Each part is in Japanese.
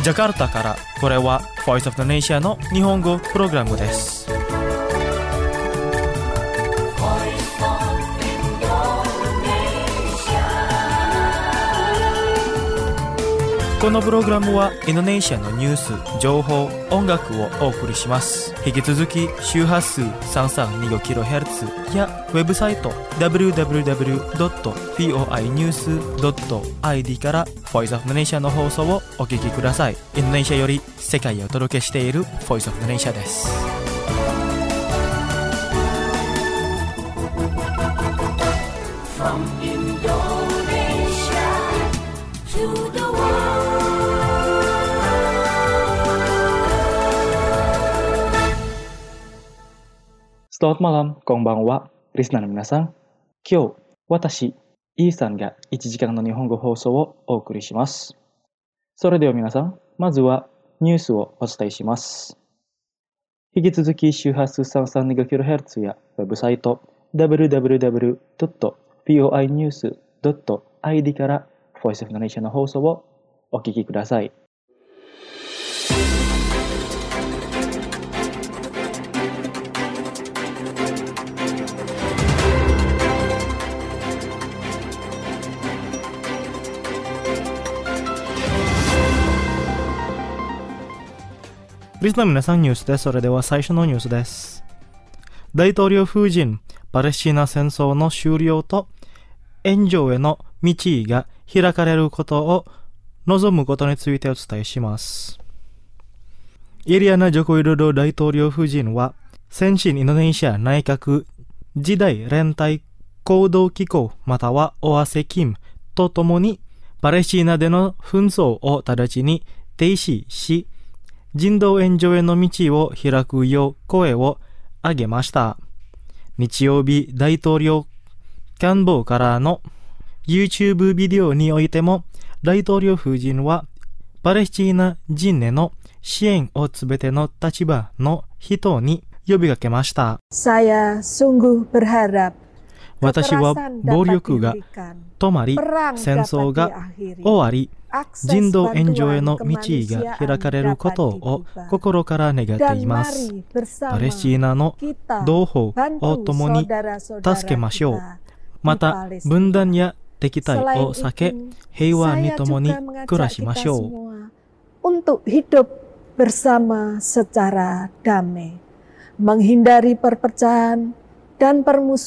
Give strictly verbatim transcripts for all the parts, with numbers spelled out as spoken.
ジャカルタからこれは Voice of the Nation の日本語プログラムです。このプログラムはインドネシアのニュース、情報、音楽をお送りします。引き続き周波数 さんさんにごキロヘルツ やウェブサイト ダブリューダブリューダブリュードットフォーアイニュースドットアイディー から Voice of the Nation の放送をお聞きください。インドネシアより世界へお届けしている Voice of the Nation です。From Indonesia to the Selamat malam, konbanwa, listenerの皆さん。今日、私、イーさんがいちじかんの日本語放送をお送りします。それでは皆さん、まずはニュースをお伝えします。引き続き周波数 さんさんにごキロヘルツ やウェブサイト ダブリューダブリューダブリュードットフォーアイニュースドットアイディー から Voice of the Nation の放送をお聞きください。リスナーの皆さんニュースです。それでは最初のニュースです。大統領夫人、パレスチナ戦争の終了と援助への道が開かれることを望むことについてお伝えします。イリアナ・ジョコ・ウィドド大統領夫人は、先進インドネシア内閣時代連帯行動機構またはオアセキムとともにパレスチナでの紛争を直ちに停止し、人道援助への道を開くよう声を上げました。日曜日、大統領官房からの YouTube ビデオにおいても、大統領夫人はパレスチナ人への支援をすべての立場の人に呼びかけました。 Saya sungguh berharap 私は暴力が止まり、戦争が終わり、人道援助への道が開かれることを心から願っています。パレスチナの同胞を共に助けましょう。また、分断や敵対を避け、平和に共に暮らしましょう。 Untuk hidup bersama secara damai, menghindari perpecahan dan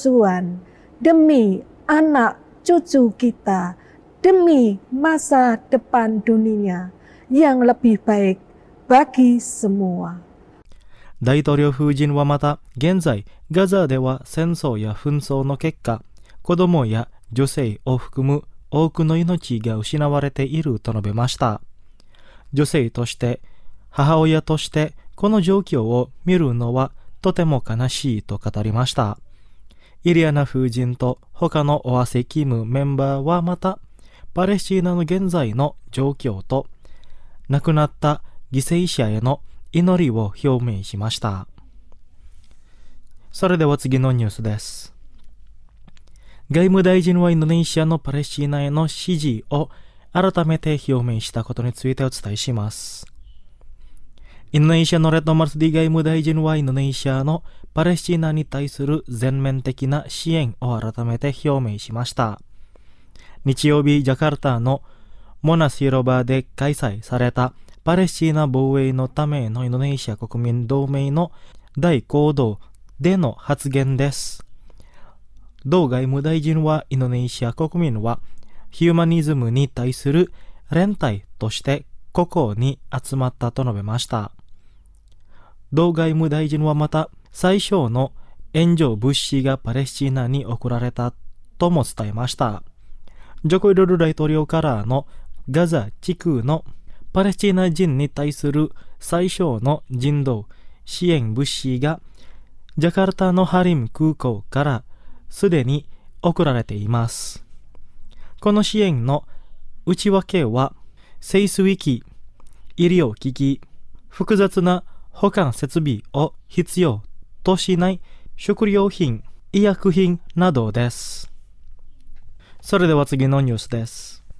permusuhan.Demi anak cucu kita, demi masa depan dunia yang lebih baik bagi semua. 大統領夫人はまた、現在ガザでは戦争や紛争の結果、子供や女性を含む多くの命が失われていると述べました。女性として、母親としてこの状況を見るのはとても悲しいと語りました。イリアナ夫人と他のオアセキムメンバーはまた、パレスチナの現在の状況と、亡くなった犠牲者への祈りを表明しました。それでは次のニュースです。外務大臣はインドネシアのパレスチナへの支持を改めて表明したことについてお伝えします。インドネシアのレッドマルスディ外務大臣はインドネシアのパレスチナに対する全面的な支援を改めて表明しました。日曜日、ジャカルタのモナス広場で開催されたパレスチナ防衛のためのインドネシア国民同盟の大講堂での発言です。同外務大臣はインドネシア国民はヒューマニズムに対する連帯としてここに集まったと述べました。同外務大臣はまた最小の援助物資がパレスチナに送られたとも伝えました。ジョコ・ウィドド大統領からのガザ地区のパレスチナ人に対する最小の人道支援物資がジャカルタのハリム空港からすでに送られています。この支援の内訳は清水機、医療機器、複雑な保管設備を必要としない食料品、医薬品などです。それでは次のニュースです。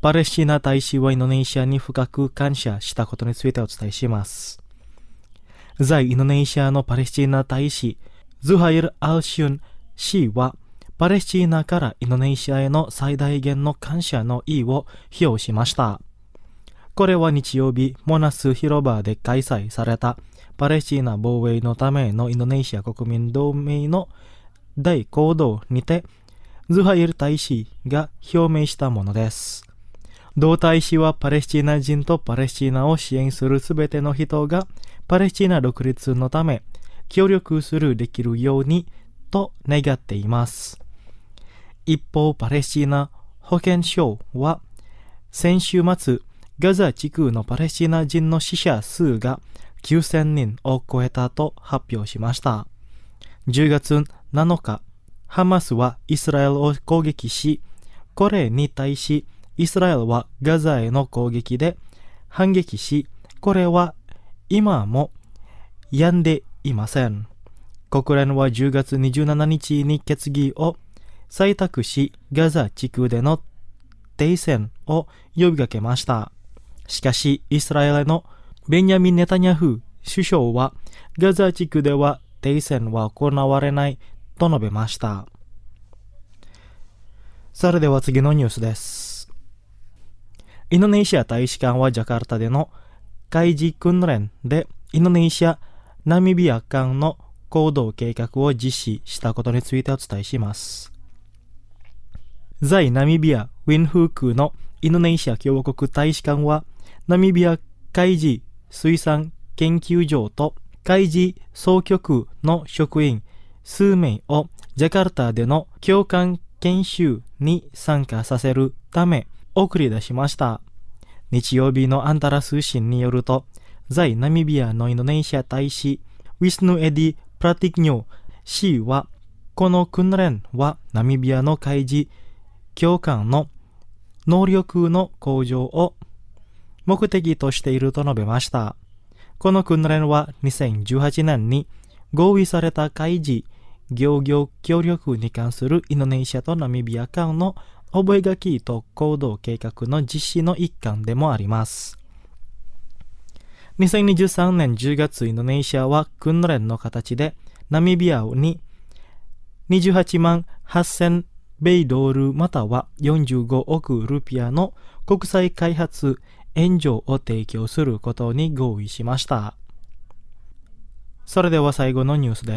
パレスチナ大使はインドネシアに深く感謝したことについてお伝えします。在インドネシアのパレスチナ大使、ズハイル・アルシュン氏は、パレスチナからインドネシアへの最大限の感謝の意を表しました。これは日曜日、モナス広場で開催されたパレスチナ防衛のためのインドネシア国民同盟の大行動にて、ズハイル大使が表明したものです。同大使はパレスチナ人とパレスチナを支援するすべての人がパレスチナ独立のため協力するできるようにと願っています。一方、パレスチナ保健省は先週末、ガザ地区のパレスチナ人の死者数がきゅうせんにんを超えたと発表しました。じゅうがつなのか、ハマスはイスラエルを攻撃し、これに対しイスラエルはガザへの攻撃で反撃し、これは今も止んでいません。国連はじゅうがつにじゅうしちにちに決議を採択し、ガザ地区での停戦を呼びかけました。しかし、イスラエルのベンヤミン・ネタニヤフ首相は、ガザ地区では停戦は行われないと述べました。それでは次のニュースです。インドネシア大使館はジャカルタでの海事訓練でインドネシア・ナミビア間の行動計画を実施したことについてお伝えします。在ナミビア・ウィンフークのインドネシア共和国大使館は、ナミビア海事水産研究所と海事総局の職員数名をジャカルタでの教官研修に参加させるため送り出しました。日曜日のアンタラ通信によると、在ナミビアのインドネシア大使ウィスヌ・エディ・プラティクニョ氏は、この訓練はナミビアの海事教官の能力の向上を目的としていると述べました。この訓練はにせんじゅうはちねんに合意された海事漁業協力に関するインドネシアとナミビア間の覚書と行動計画の実施の一環でもあります。にせんにじゅうさんねんじゅうがつ、インドネシアは訓練の形でナミビアににじゅうはちまんはっせん米ドルまたはよんじゅうごおくルピアの国際開発援助を提供することに合意しました。それでは最後のニュースです。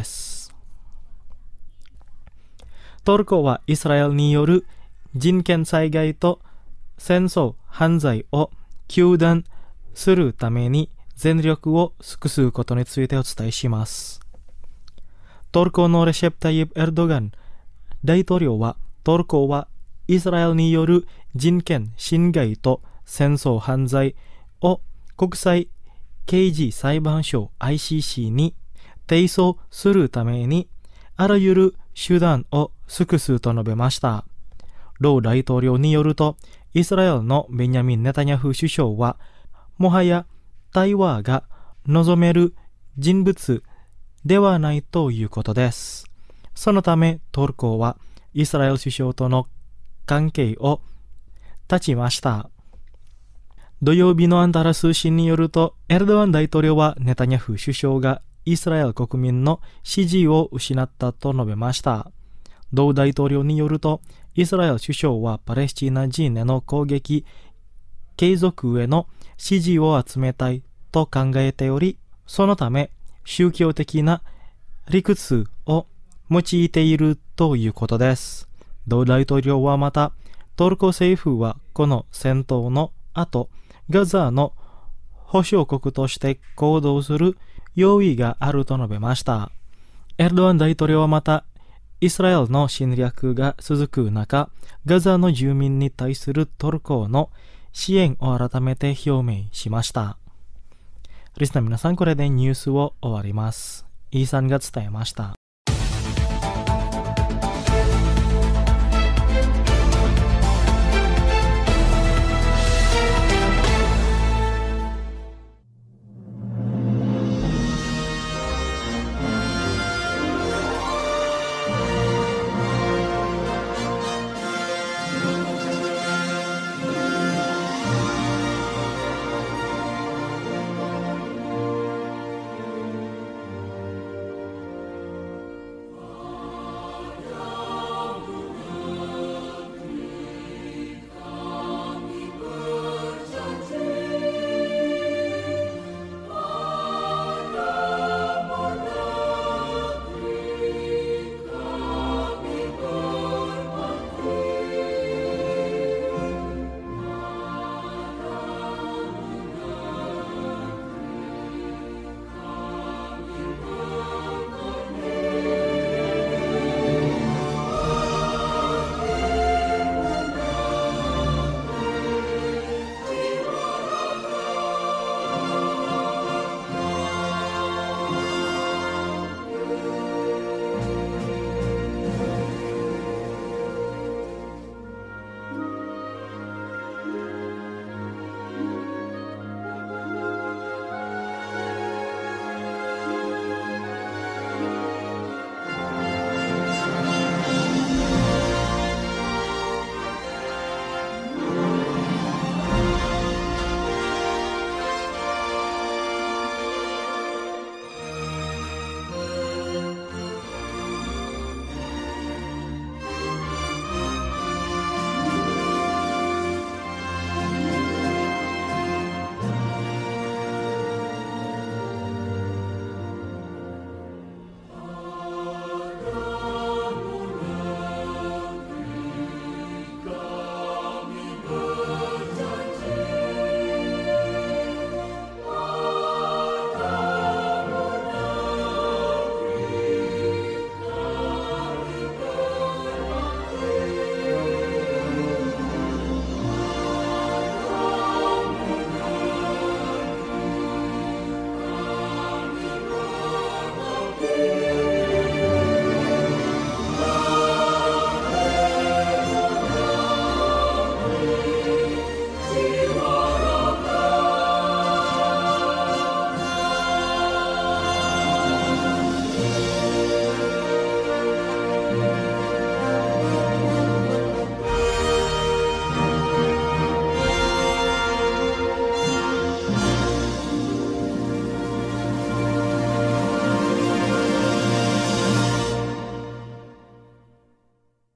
トルコはイスラエルによる人権災害と戦争犯罪を糾弾するために全力を尽くすことについてお伝えします。トルコのレシェプ・タイエプ・エルドガン大統領は、トルコはイスラエルによる人権侵害と戦争犯罪を国際刑事裁判所 アイシーシー に提訴するためにあらゆる手段を尽くすと述べました。ロー大統領によると、イスラエルのベンヤミン・ネタニヤフ首相は、もはや対話が望める人物ではないということです。そのためトルコはイスラエル首相との関係を断ちました。土曜日のアンタラ通信によると、エルドアン大統領はネタニヤフ首相がイスラエル国民の支持を失ったと述べました。同大統領によると、イスラエル首相はパレスチナ人への攻撃継続への支持を集めたいと考えており、そのため宗教的な理屈を用いているということです。同大統領はまた、トルコ政府はこの戦闘の後、ガザの保証国として行動する用意があると述べました。エルドアン大統領はまた、イスラエルの侵略が続く中、ガザの住民に対するトルコの支援を改めて表明しました。リスナー皆さん、これでニュースを終わります。イーさんが伝えました。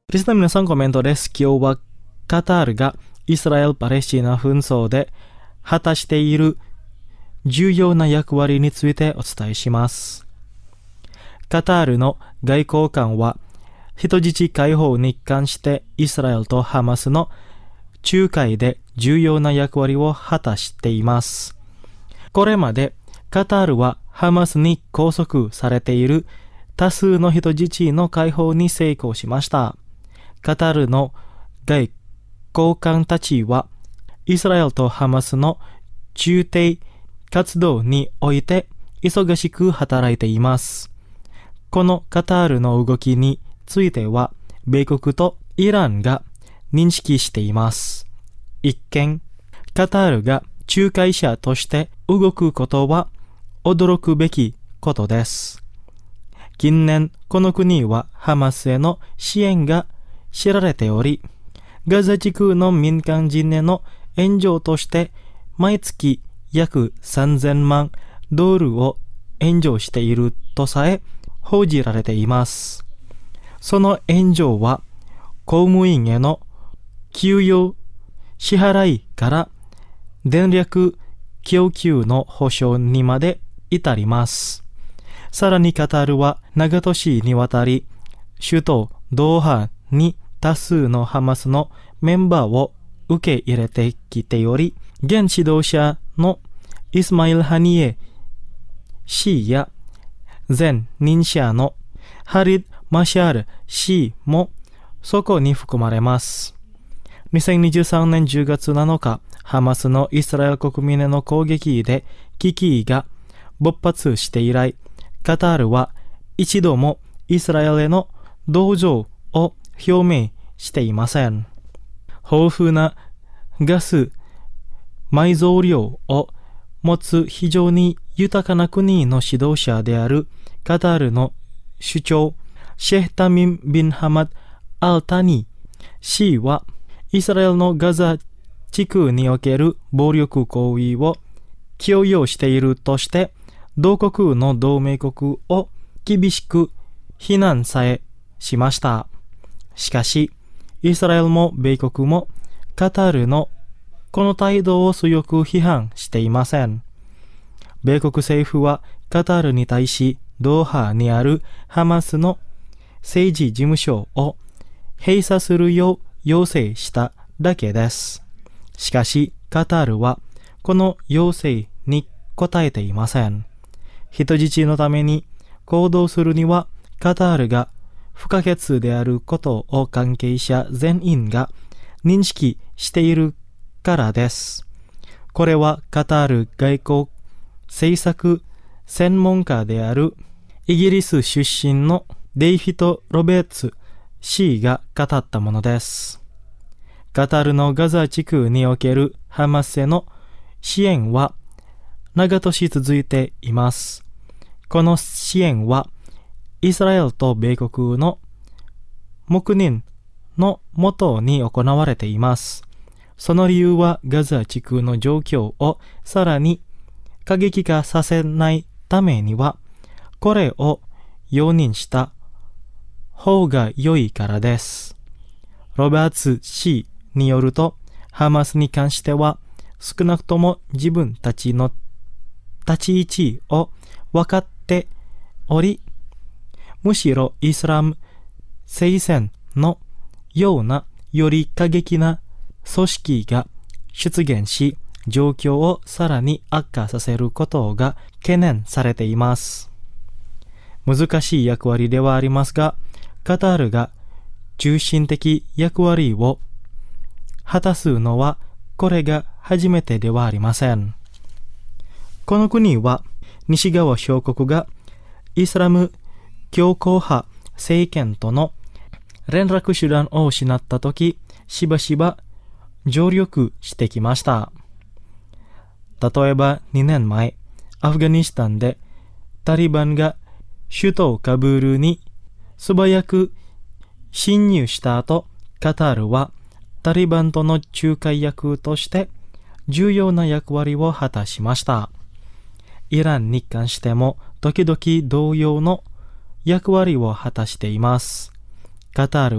リスナーの皆さんコメントです。今日はカタールがイスラエル・パレスチナ紛争で果たしている重要な役割についてお伝えします。カタールの外交官は人質解放に関してイスラエルとハマスの仲介で重要な役割を果たしています。これまでカタールはハマスに拘束されている多数の人質の解放に成功しました。カタールの外交官たちはイスラエルとハマスの中定活動において忙しく働いています。このカタールの動きについては米国とイランが認識しています。一見、カタールが仲介者として動くことは驚くべきことです。近年、この国はハマスへの支援が知られており、ガザ地区の民間人への援助として毎月約さんぜんまんドルを援助しているとさえ報じられています。その援助は公務員への給与支払いから電力供給の保障にまで至ります。さらにカタールは長年にわたり首都ドーハに多数のハマスのメンバーを受け入れてきており、現指導者のイスマイル・ハニエ氏や前任者のハリド・マシャール氏もそこに含まれます。にせんにじゅうさんねんじゅうがつなのか、ハマスのイスラエル国民への攻撃で危機が勃発して以来、カタールは一度もイスラエルへの同情を表明していません。豊富なガス埋蔵量を持つ非常に豊かな国の指導者であるカタールの首長シェフ・タミン・ビン・ハマド・アルタニ氏はイスラエルのガザ地区における暴力行為を強要しているとして同国の同盟国を厳しく非難さえしました。しかし、イスラエルも米国もカタールのこの態度を強く批判していません。米国政府はカタールに対しドーハにあるハマスの政治事務所を閉鎖するよう要請しただけです。しかし、カタールはこの要請に応えていません。人質のために行動するにはカタールが不可欠であることを関係者全員が認識しているからです。これはカタール外交政策専門家であるイギリス出身のデイフィド・ロベーツ氏が語ったものです。カタールのガザ地区におけるハマスへの支援は長年続いています。この支援はイスラエルと米国の黙認のもとに行われています。その理由はガザ地区の状況をさらに過激化させないためには、これを容認した方が良いからです。ロバーツ氏によると、ハマスに関しては少なくとも自分たちの立ち位置を分かっており、むしろイスラム聖戦のようなより過激な組織が出現し、状況をさらに悪化させることが懸念されています。難しい役割ではありますが、カタールが中心的役割を果たすのはこれが初めてではありません。この国は西側諸国がイスラム強硬派政権との連絡手段を失ったとき、しばしば助力してきました。例えばにねんまえ、アフガニスタンでタリバンが首都カブールに素早く侵入した後、カタールはタリバンとの仲介役として重要な役割を果たしました。イランに関しても時々同様の役割を果たしています。カタールは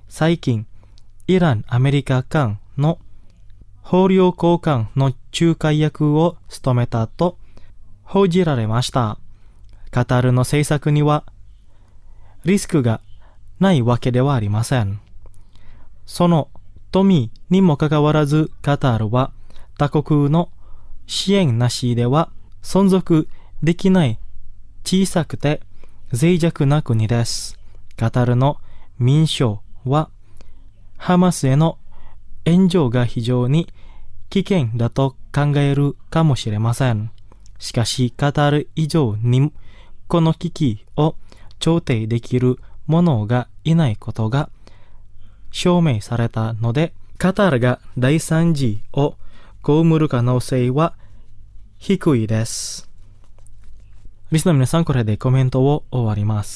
最近、イラン・アメリカ間の捕虜交換の仲介役を務めたと報じられました。カタールの政策にはリスクがないわけではありません。その富にもかかわらずカタールは他国の支援なしでは存続できない小さくて脆弱な国です。カタールの民衆はハマスへの援助が非常に危険だと考えるかもしれません。しかしカタール以上にこの危機を調停できる者がいないことが証明されたので、カタールが大惨事を被る可能性は低いです。リスナーの皆さん、これでコメントを終わります。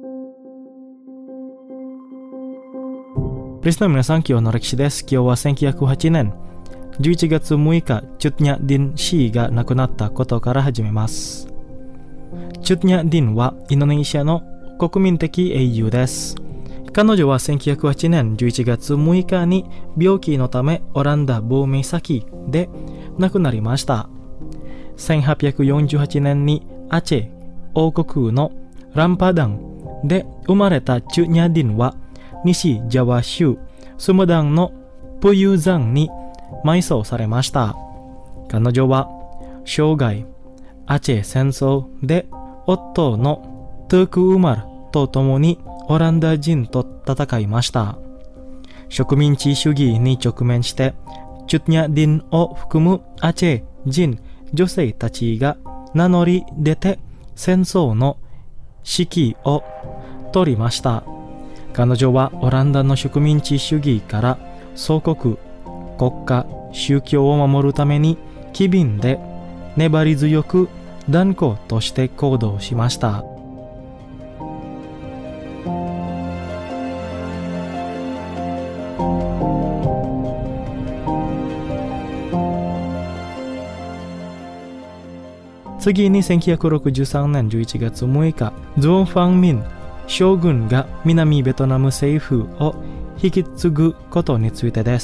リスナーの皆さん、今日の歴史です。今日はせんきゅうひゃくはちねんじゅういちがつむいか、チュトニャ・ディン・シーが亡くなったことから始めます。チュトニャ・ディンはインドネシアの国民的英雄です。彼女はせんきゅうひゃくはちねんじゅういちがつむいかに病気のためオランダ亡命先で亡くなりました。せんはっぴゃくよんじゅうはちねんにアチェ王国のランパダンで生まれたチュニャディンは西ジャワ州スムダンのプユー山に埋葬されました。彼女は生涯アチェ戦争で夫のトゥーク・ウマルと共にオランダ人と戦いました。植民地主義に直面してチュトニャディンを含むアチェ人女性たちが名乗り出て戦争の指揮を取りました。彼女はオランダの植民地主義から祖国、国家、宗教を守るために機敏で粘り強く断固として行動しました。次にせんきゅうひゃくろくじゅうさんねんじゅういちがつむいか、ズオン・ファン・ミン将軍が南ベトナム政府を引き継ぐことについてです。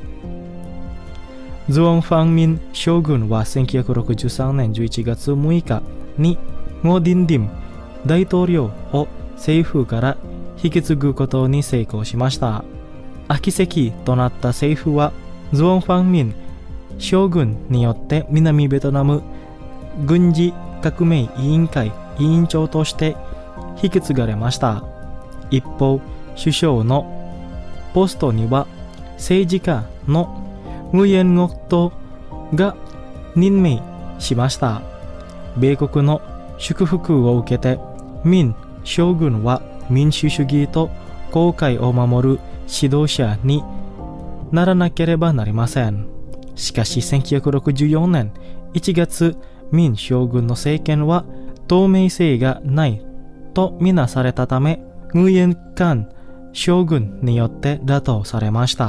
ズオン・ファン・ミン将軍はせんきゅうひゃくろくじゅうさんねんじゅういちがつむいかにゴーディン・ディム大統領を政府から引き継ぐことに成功しました。秋石となった政府はズオン・ファン・ミン将軍によって南ベトナム軍事革命委員会委員長として引き継がれました。一方、首相のポストには政治家のグエン・ゴクトが任命しました。米国の祝福を受けてミン将軍は民主主義と公海を守る指導者にならなければなりません。しかしせんきゅうひゃくろくじゅうよねんいちがつ、ミン将軍の政権は透明性がないとみなされたため、グエン・カン将軍によって打倒されました。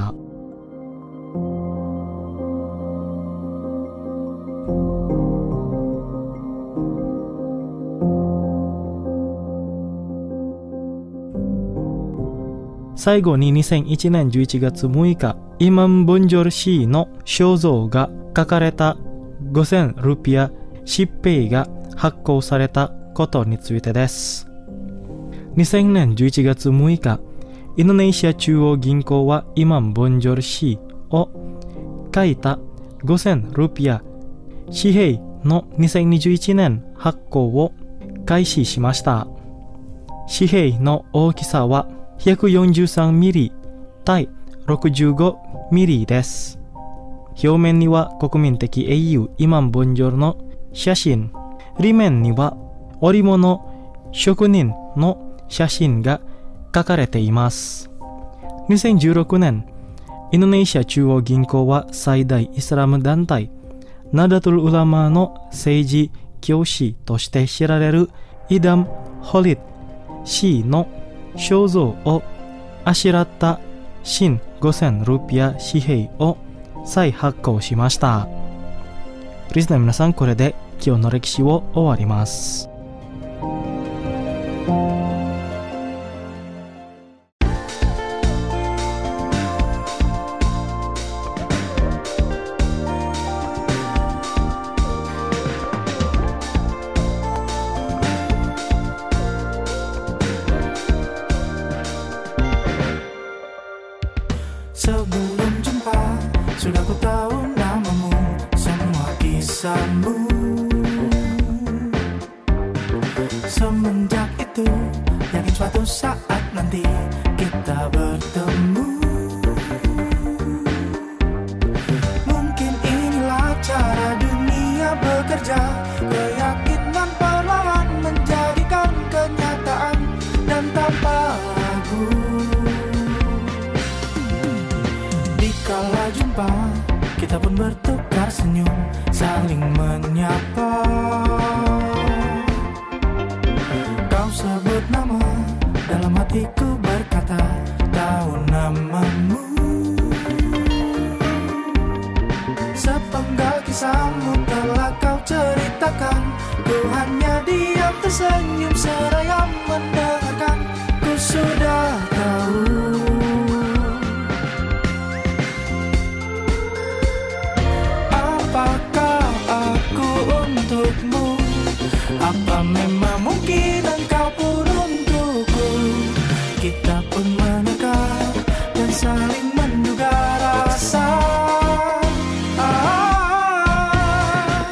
最後ににせんいちねんじゅういちがつむいか、イマン・ボンジョルシーの肖像が書かれたごせんルピア紙幣が発行されたことについてです。にせんねんじゅういちがつむいか、インドネシア中央銀行はイマン・ボンジョルシーを書いたごせんルピア紙幣のにせんにじゅういちねん発行を開始しました。紙幣の大きさはひゃくよんじゅうさんミリ対ろくじゅうごミリです。表面には国民的英雄イマン・ボンジョルの写真、裏面には織物職人の写真が書かれています。にせんじゅうろくねん、インドネシア中央銀行は最大イスラム団体ナダトゥル・ウラマーの政治教師として知られるイダム・ホリッド氏の肖像をあしらった新ごせんルピア紙幣を再発行しました。リスナーの皆さん、これで今日の歴史を終わります。 suatu saat nanti kita bertemu. Mungkin inilah cara dunia bekerja, keyakinan perlahan menjadikan kenyataan dan tanpa ragu. Dikala jumpa, kita pun bertukar senyum, saling menyapa. Kau sebut nama, dalam hatiku berkata, tahu namamu. Sepenggal kisahmu telah kau ceritakan, ku hanya diam tersenyum seraya mendengarkan. Ku sudah tahu apakah aku untukmu, apa memang mungkin engkau pun untukku. Kita pun menerka dan saling menduga rasa. Ah,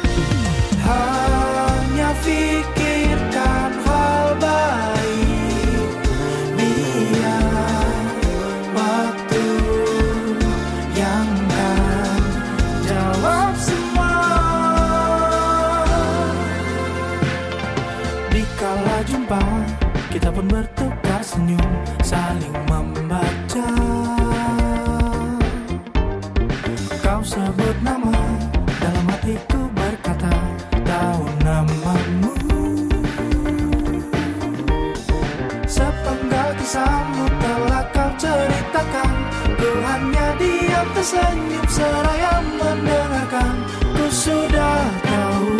hanya fikirkan hal baik, biar waktu yang kan jawab semua. Dikala jumpa, kita pun bertukar senyum, saling membaca. Kau sebut nama, dalam hatiku berkata, tahu namamu. Sepenggal kisahmu telah kau ceritakan, ku hanya diam tersenyum seraya mendengarkan. Ku sudah tahu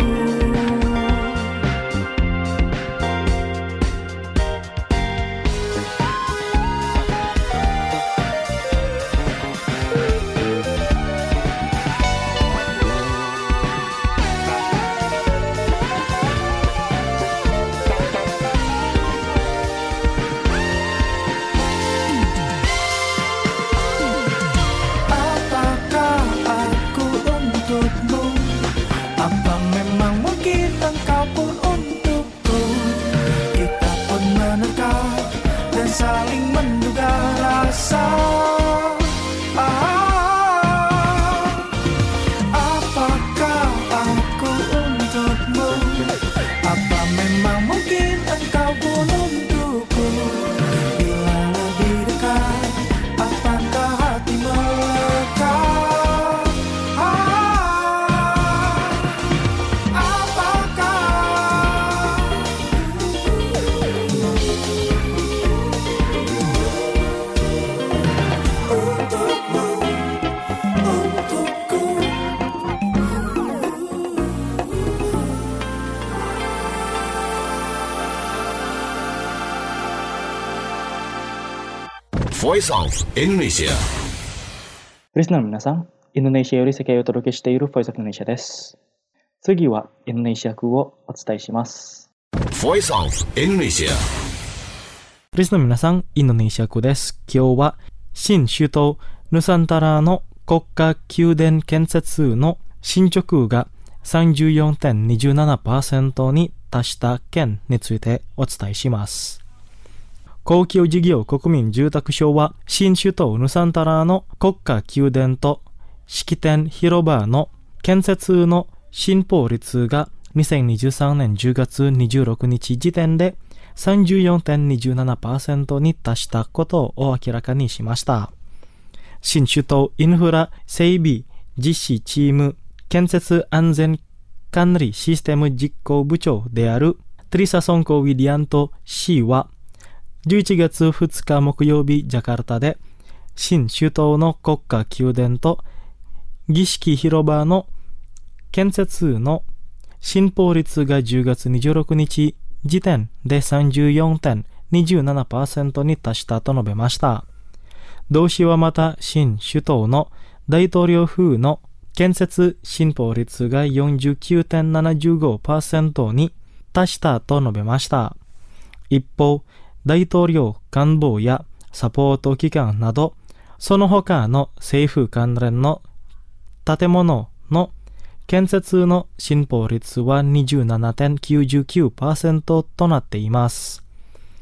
apakah aku untukmu, apa memang mungkin engkau pun untukku. Kita pun menerka dan saling menduga rasa. Ah, apakah aku untukmu, apa memang mungkin engkau pun untukku. Bila lebih dekat, apakah hati melekat? Ah, apakah untukmu, untukku. Voice of Indonesia。 リスナーの皆さん、インドネシアより世界をお届けしている Voice of Indonesia です。次はインドネシア風をお伝えします。 Voice of Indonesia。 リスナーの皆さん、インドネシア風です。今日は新首都ヌサンタラの国家宮殿建設の進捗が さんじゅうよんてんにじゅうななパーセント に達した件についてお伝えします。公共事業国民住宅省は新首都ヌサンタラの国家宮殿と式典広場の建設の進歩率がにせんにじゅうさんねんじゅうがつにじゅうろくにち時点で さんじゅうよんてんにじゅうななパーセント に達したことを明らかにしました。新首都インフラ整備実施チーム建設安全管理システム実行部長であるトリサソンコ・ウィディアント氏はじゅういちがつふつか木曜日ジャカルタで新首都の国家宮殿と儀式広場の建設の進歩率がじゅうがつにじゅうろくにち時点で さんじゅうよんてんにじゅうななパーセント に達したと述べました。同氏はまた新首都の大統領府の建設進歩率が よんじゅうきゅうてんななごパーセント に達したと述べました。一方、大統領官房やサポート機関など、その他の政府関連の建物の建設の進歩率は にじゅうななてんきゅうじゅうきゅうパーセント となっています。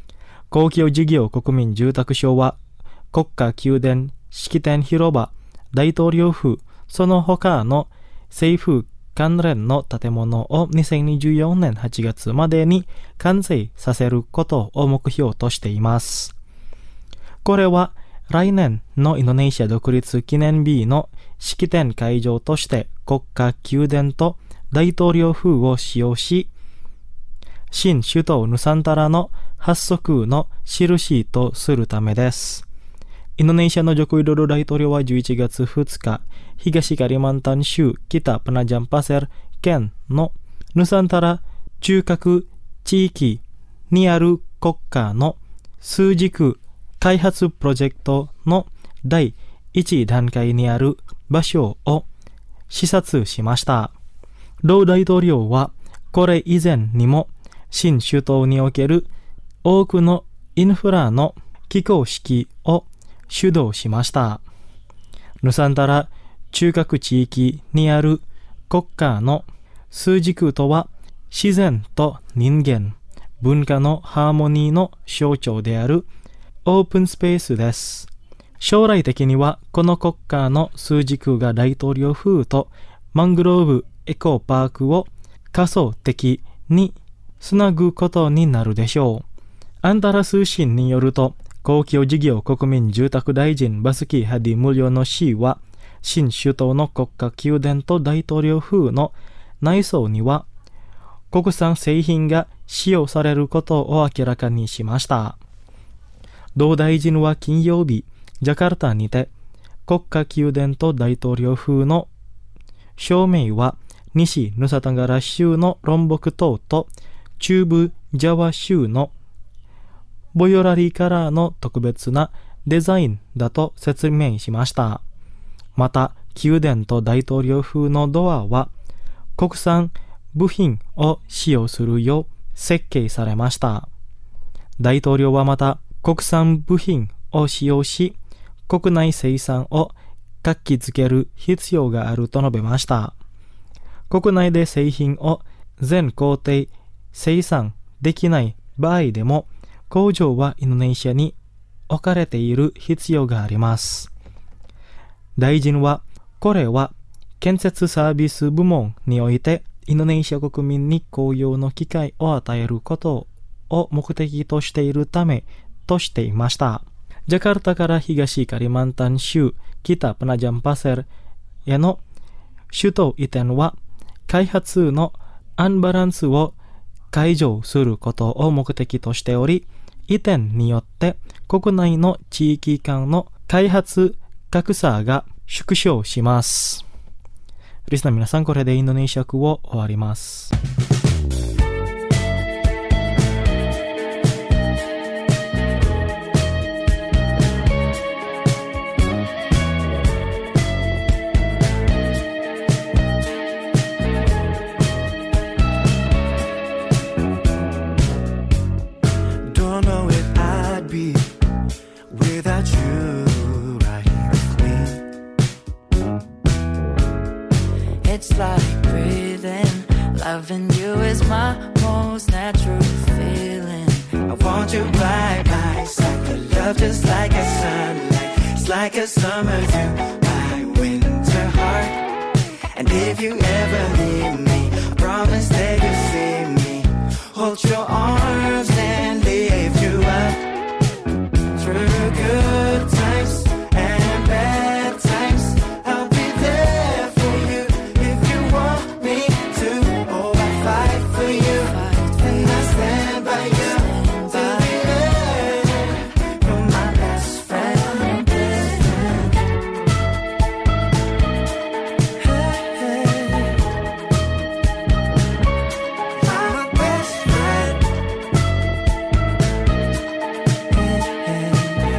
公共事業国民住宅省は国家宮殿、式典広場、大統領府、その他の政府関連の建物をにせんにじゅうよねんはちがつまでに完成させることを目標としています。これは来年のインドネシア独立記念日の式典会場として国家宮殿と大統領府を使用し、新首都ヌサンタラの発足の印とするためです。インドネシアのジョコウィドド大統領はじゅういちがつふつか、東カリマンタン州北ペナジャンパセル県のヌサンタラ中核地域にある国家の枢軸開発プロジェクトの第一段階にある場所を視察しました。同大統領はこれ以前にも新首都における多くのインフラの起工式を主導しました。ヌサンタラ中核地域にある国家の枢軸とは自然と人間、文化のハーモニーの象徴であるオープンスペースです。将来的にはこの国家の枢軸が大統領府とマングローブエコパークを仮想的につなぐことになるでしょう。アンタラ通信によると、公共事業国民住宅大臣バスキー・ハディ・ムリョノ氏は、新首都の国家宮殿と大統領府の内装には国産製品が使用されることを明らかにしました。同大臣は金曜日、ジャカルタにて国家宮殿と大統領府の照明は西ヌサタガラ州のロンボク島と中部ジャワ州のボヨラリカラーの特別なデザインだと説明しました。また、宮殿と大統領府のドアは国産部品を使用するよう設計されました。大統領はまた、国産部品を使用し、国内生産を活気づける必要があると述べました。国内で製品を全工程生産できない場合でも、工場はインドネシアに置かれている必要があります。大臣は、これは建設サービス部門においてインドネシア国民に雇用の機会を与えることを目的としているためとしていました。ジャカルタから東カリマンタン州北ペナジャンパセルへの首都移転は開発のアンバランスを解除することを目的としており、移転によって国内の地域間の開発格差が縮小します。リスナー皆さん、これでインドネシア語を終わります。 It's like breathing, loving you is my most natural feeling. I want you by my side, your love just like a sunlight. It's like a summer to my winter heart. And if you ever need me, I promise that you'll see me. Hold your arms and lift you up through good times and bad times. I'll be there for you if you want me to. Oh, I fight for you and I stand by you till the end. You're my best friend. Hey, hey. I'm my best friend. Hey, hey.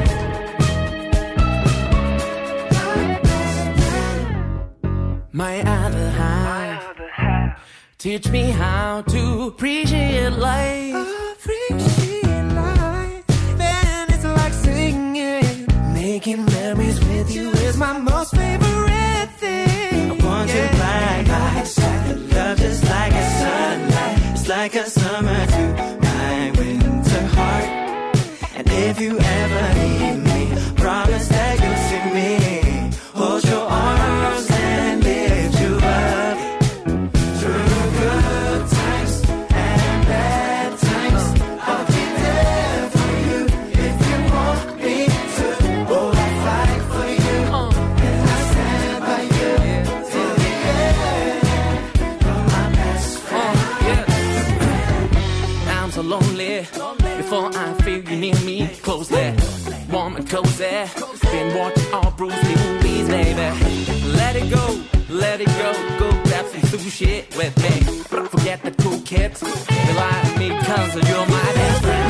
My other half, teach me how to appreciate life. Appreciate life. Then it's like singing. Making memories with you is my most favorite thing. I want you by my side. Love just like a sunlight. It's like a summer to my winter heart. If you ever need me, promise that you'll see me. Hold your arms and lift you up. Through good times and bad times, I'll be there for you. If you want me to, oh, I'll fight for you. And I'll stand by you till the end. You're my best friend. I'm so lonely. Before I feel you near me, closely, warm and cozy. Been watching all Bruce Lee movies, baby. Let it go, let it go. Go grab some sushi with me. Forget the cool kids. Rely on me 'cause you're my best friend.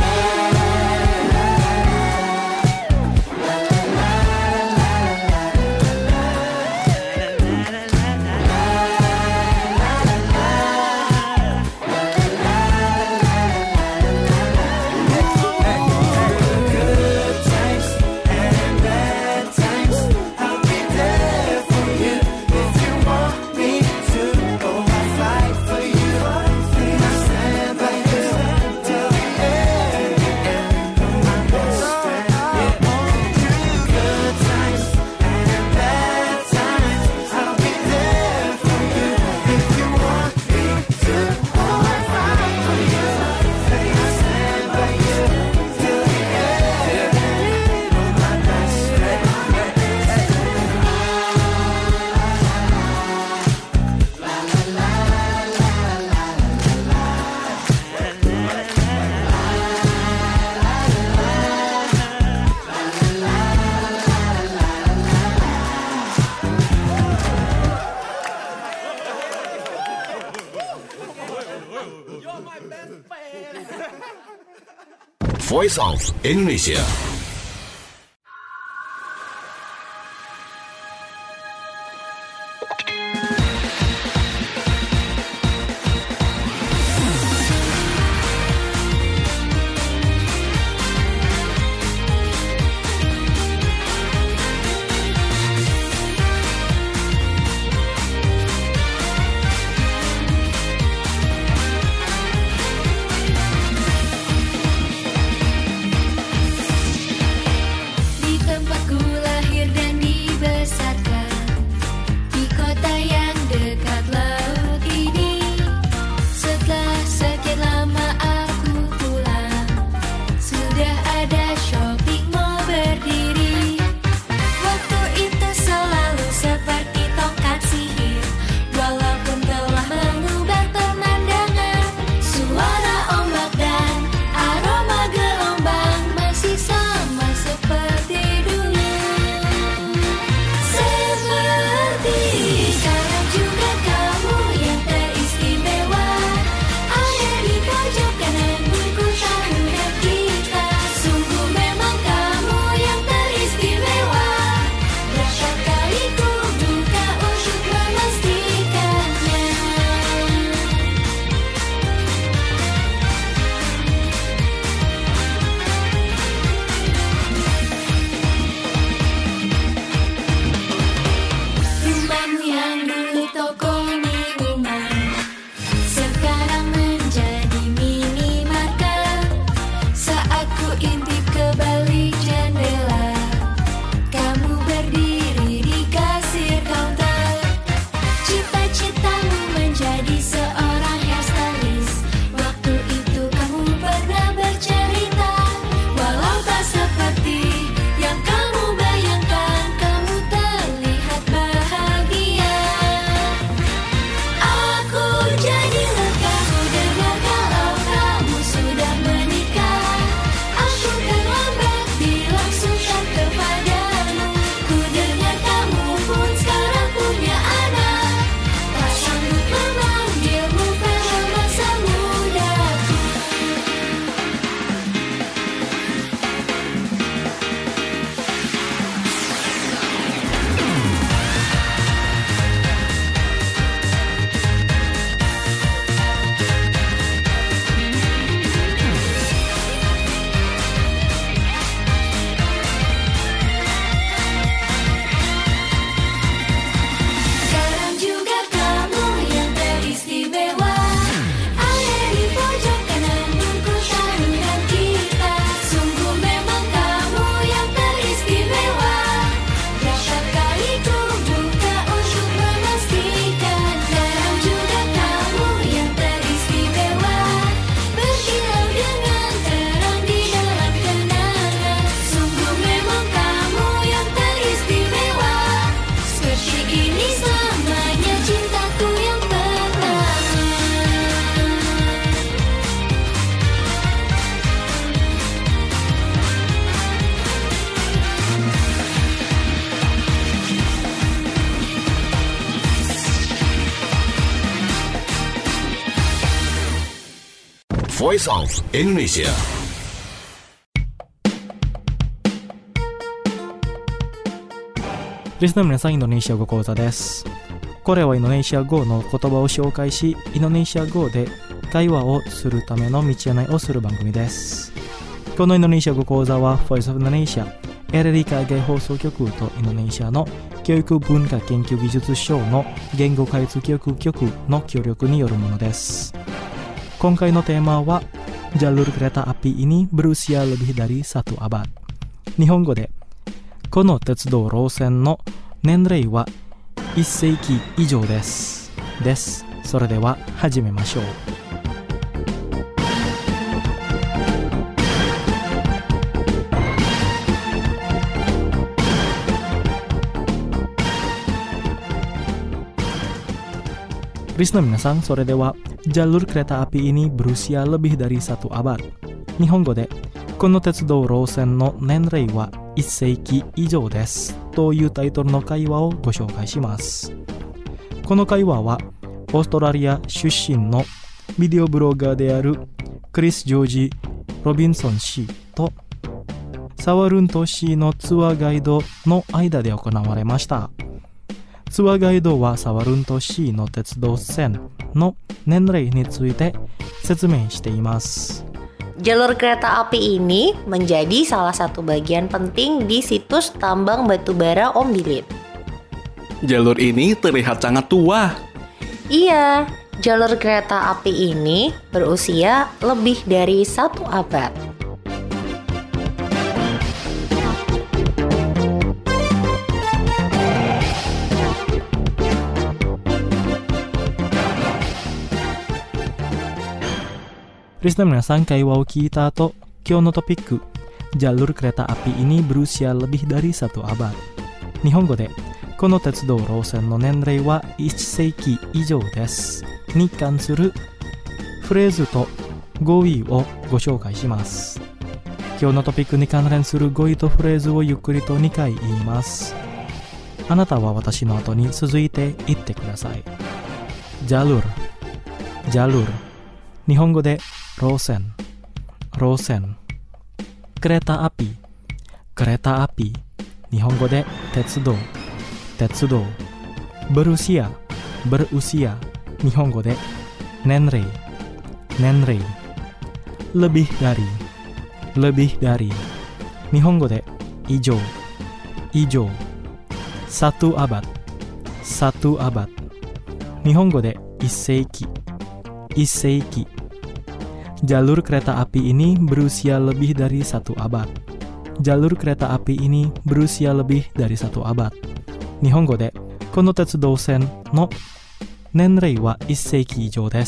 Voice of Indonesia. Voice of Indonesia. Listener の皆さん、インドネシア語講座です。これはインドネシア語の言葉を紹介し、インドネシア語で会話をするための道案内をする番組です。このインドネシア語講座は Voice of Indonesia、エルエルディー 海外放送局とインドネシアの教育文化研究技術省の言語開発教育局の協力によるものです。今回のテーマは Jalur kereta api ini berusia lebih dari satu abad。日本語でこの鉄道路線の年齢はいっ世紀以上です。です。それでは始めましょう。Listener の皆さん、それでは Jalur kereta api ini berusia lebih dari satu abad。日本語でこの鉄道路線の年齢はいっ世紀以上ですというタイトルの会話をご紹介します。この会話はオーストラリア出身のビデオブロガーであるクリス・ジョージ・ロビンソン氏とサワルント氏のツアーガイドの間で行われました。ツアーガイドはサワルント氏の鉄道線の年齢について説明しています。 Jalur kereta api ini menjadi salah satu bagian penting di situs tambang batubara Ombilin. Jalur ini terlihat sangat tua. Iya, jalur kereta api ini berusia lebih dari satu abad. Listener 皆さん、会話を聞いた後、今日のトピック Jalur kereta api ini berusia lebih dari satu abad。日本語でこの鉄道路線の年齢はいっ世紀以上ですに関するフレーズと語彙をご紹介します。今日のトピックに関連する語彙とフレーズをゆっくりとにかい言います。あなたは私の後に続いて言ってください。Jalur Jalur、日本語で路線、路線。kereta api、kereta api。日本語で鉄道、鉄道。berusia、berusia。日本語で年齢、年齢。lebih dari、lebih dari。日本語で以上、以上。satu abad、satu abad。日本語で一世紀、一世紀。Jalur kereta api ini berusia lebih dari satu abad. Jalur kereta api ini berusia lebih dari satu abad. 日本語でこの鉄道線の年齢はいっ世紀以上です。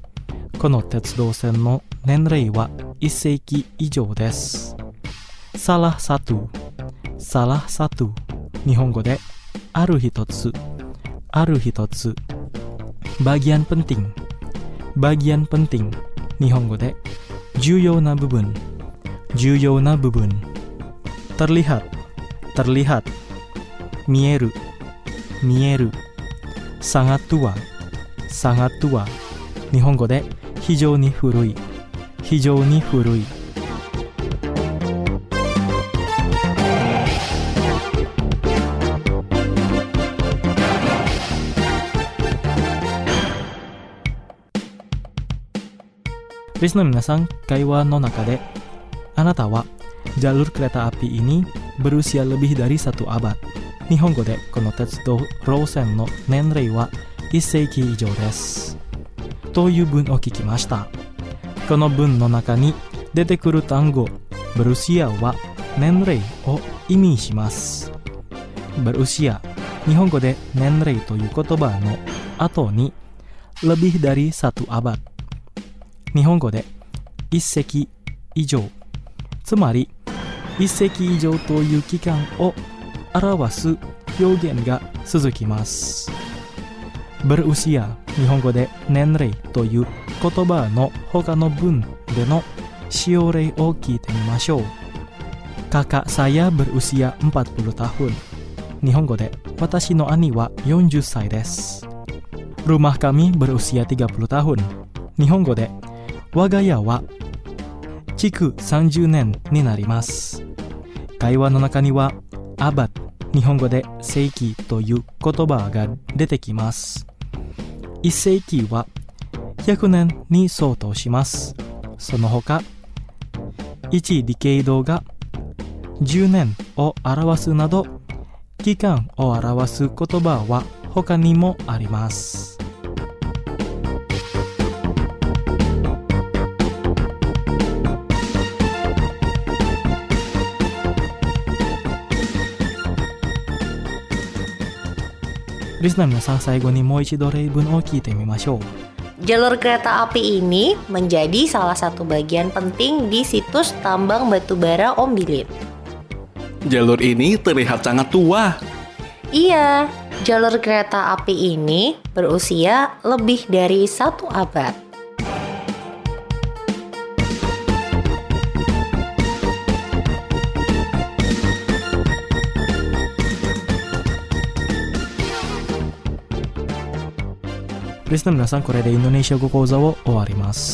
この鉄道線の年齢はいっ世紀以上です。salah satu、salah satu。日本語である一つ、ある一つ。bagian penting、bagian penting。日本語で重要な部分、重要な部分。terlihat、terlihat。見える、見える。sangat tua、sangat tua。日本語で非常に古い、非常に古い。リスナーの皆さん、会話の中であなたは Jalur kereta api ini berusia lebih dari satu abad。日本語でこの鉄道路線の年齢はいっ世紀以上ですという文を聞きました。この文の中に出てくる単語 berusia は年齢を意味します。berusia、日本語で年齢という言葉の後に lebih dari satu abad、日本語で一世紀以上、つまり一世紀以上という期間を表す表現が続きます。berusia、日本語で年齢という言葉の他の文での使用例を聞いてみましょう。kakak saya berusia empat puluh tahun。日本語で私の兄はよんじゅっさいです。rumah kami berusia tiga puluh tahun。日本語で我が家は築さんじゅうねんになります。会話の中にはアバッ、日本語で世紀という言葉が出てきます。いっ世紀はひゃくねんに相当します。その他、いちディケイドがじゅうねんを表すなど、期間を表す言葉は他にもあります。リスナーの皆さん、最後にもう一度例文を聞いてみましょう。 Jalur kereta api ini menjadi salah satu bagian penting di situs tambang batubara Ombilin. Jalur ini terlihat sangat tua. Iya, jalur kereta api ini berusia lebih dari satu abad. Listener の皆さん、これでインドネシア語講座を終わります。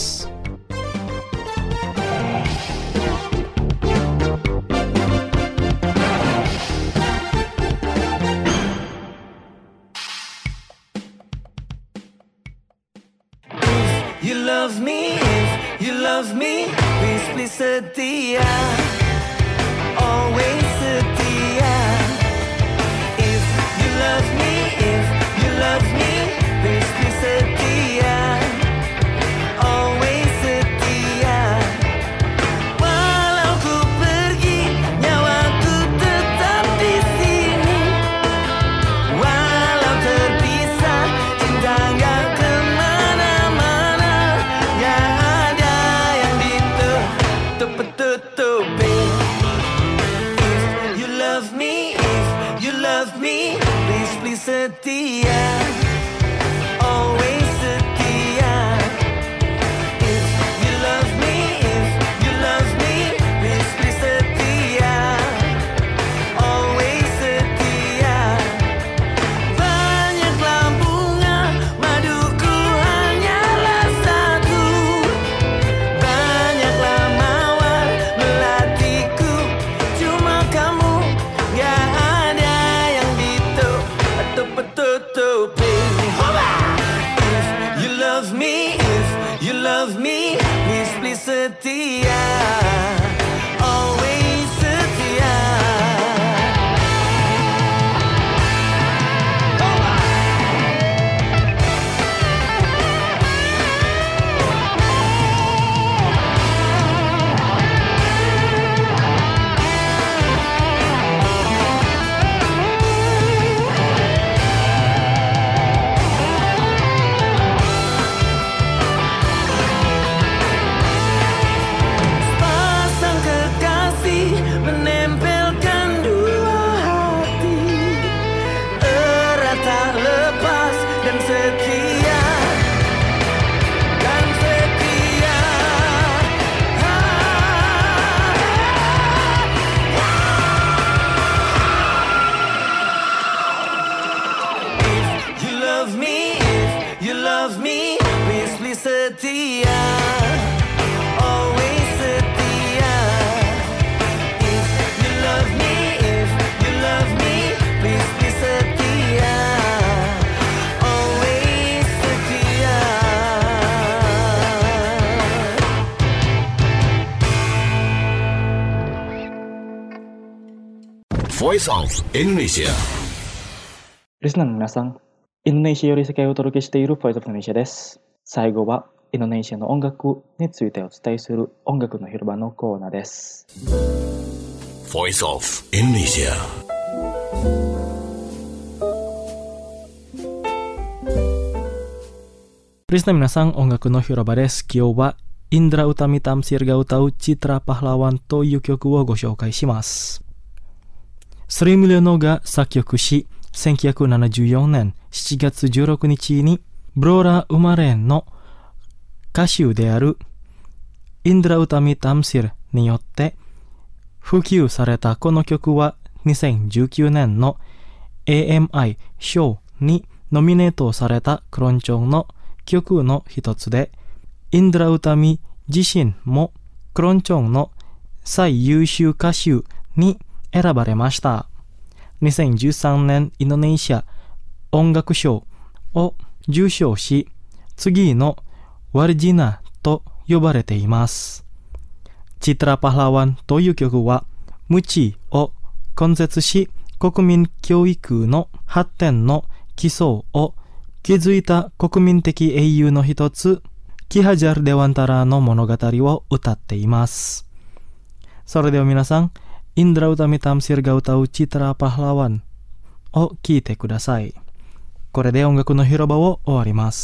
You love me, if you love me, please please setia, always setia. If you love me, if you love me, please please setia, always setia. Walau ku pergi, nyawaku tetap di sini. Walau terpisah, cinta gak kemana-mana. Gak ada yang ditutup-tutupi. If you love me, if you love me, please please setia, always setia. If you love me, if you love me, please please setia, always setia. Banyaklah bunga, maduku hanyalah satu. Banyaklah mawar melatiku, cuma kamu. Gak ada yang ditutup-tutupi. If you love me, if you love me, please please setia, always setia. Pasang kekasih menempelkan dua hati, erat tak lepas dan setia, dan setia. If you love me, if you love me, please please setia, always setia. If you love me, if you love me, please please setia, always setia. Voice of Indonesia. リスナーの皆さん、インドネシアより世界をお届けしている Voice of Indonesia です。最後はインドネシアの音楽についてお伝えする音楽の広場のコーナーです。 Voice of Indonesia. リスナーの皆さん、音楽の広場です。今日はインドラ・ウタミ・タムシルが歌うチトラ・パハラワンという曲をご紹介します。スリムリョノが作曲し、せんきゅうひゃくななじゅうよねんしちがつじゅうろくにちにブローラ・ウマレンの歌手であるインドラ・ウタミ・タムシルによって普及されたこの曲はにせんじゅうきゅうねんの エーエムアイ 賞にノミネートされたクロンチョンの曲の一つで、インドラ・ウタミ自身もクロンチョンの最優秀歌手に選ばれました。にせんじゅうさんねんインドネシア音楽賞を受賞し、次のワルジナと呼ばれています。チトラパハラワンという曲は、無知を根絶し、国民教育の発展の基礎を築いた国民的英雄の一つ、キハジャル・デワンタラの物語を歌っています。それでは皆さん、インドラウタミタムシルが歌うチトラパハラワンを聴いてください。これで音楽の広場を終わります。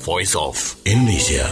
Voice of Indonesia.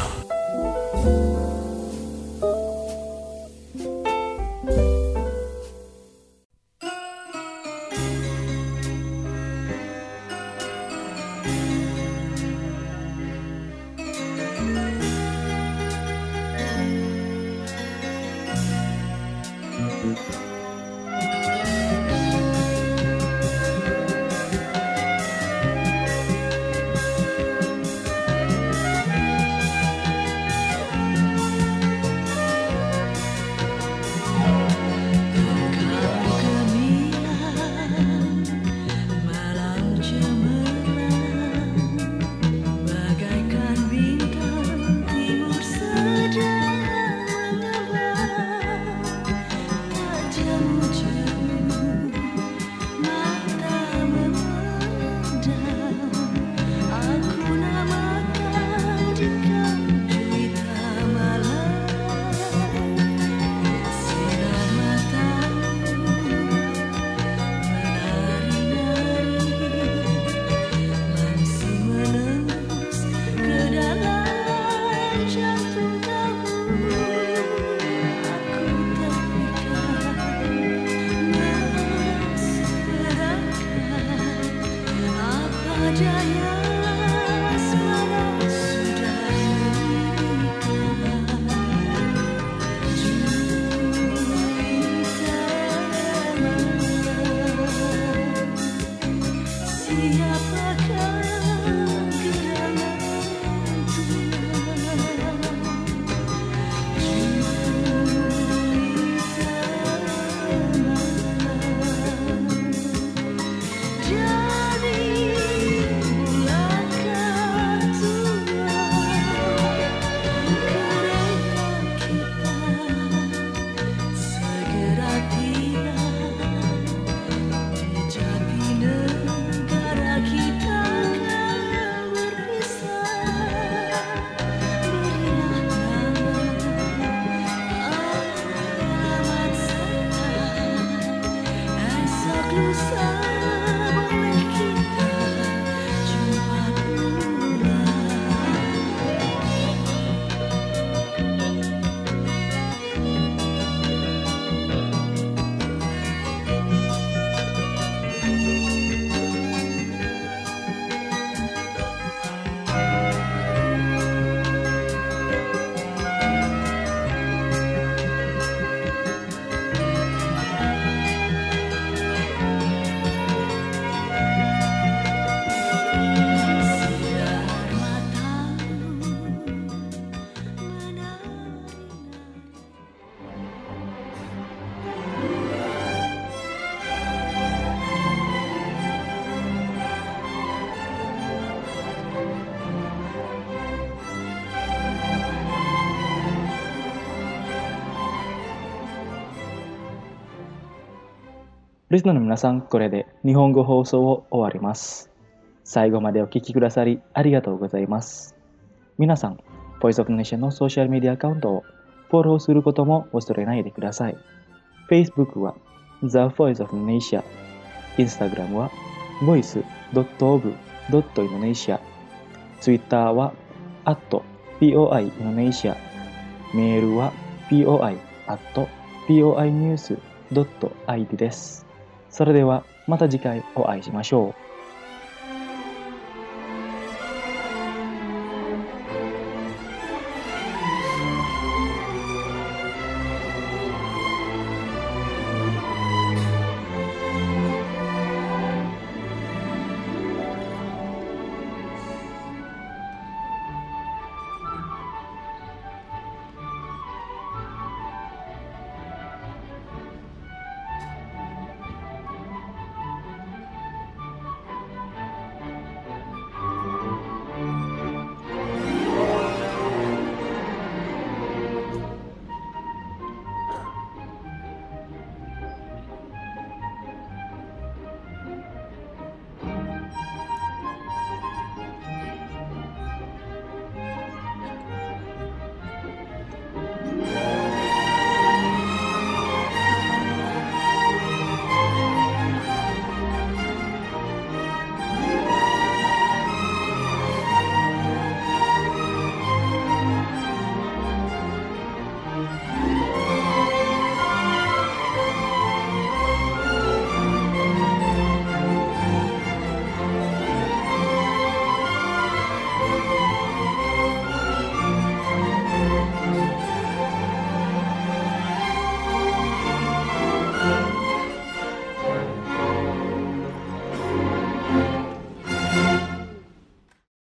リスナーの皆さん、これで日本語放送を終わります。最後までお聞きくださりありがとうございます。皆さん、Voice of Indonesia のソーシャルメディアアカウントをフォローすることも忘れないでください。Facebook は The Voice of Indonesia、Instagram は ボイスドットオブドットインドネシア、Twitter は アットポイインドネシア、メールは ポイ アットポイニュースドットアイディー です。それではまた次回お会いしましょう。